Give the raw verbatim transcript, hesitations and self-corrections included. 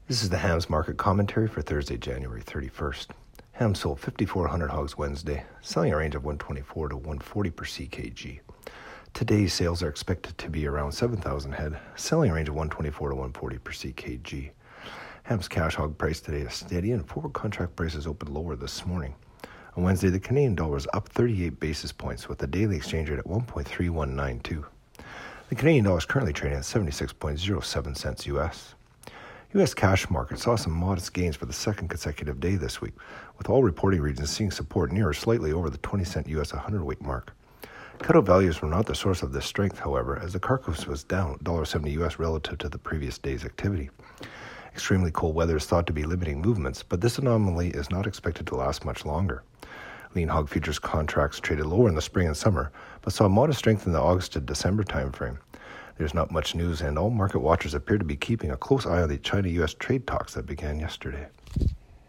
This is the hams market commentary for Thursday, January thirty-first. Hams sold fifty-four hundred hogs Wednesday, selling a range of one twenty-four to one forty per C K G. Today's sales are expected to be around seven thousand head, selling a range of one twenty-four to one forty per C K G. Hams cash hog price today is steady and forward contract prices opened lower this morning. On Wednesday, the Canadian dollar was up thirty-eight basis points with the daily exchange rate at one point three one nine two. The Canadian dollar is currently trading at seventy-six point zero seven cents U S. U S cash market saw some modest gains for the second consecutive day this week, with all reporting regions seeing support near or slightly over the twenty cent U S one hundred weight mark. Cutout values were not the source of this strength, however, as the carcass was down one dollar seventy U S relative to the previous day's activity. Extremely cold weather is thought to be limiting movements, but this anomaly is not expected to last much longer. Lean hog futures contracts traded lower in the spring and summer, but saw modest strength in the August to December timeframe. There's not much news, and all market watchers appear to be keeping a close eye on the China U S trade talks that began yesterday.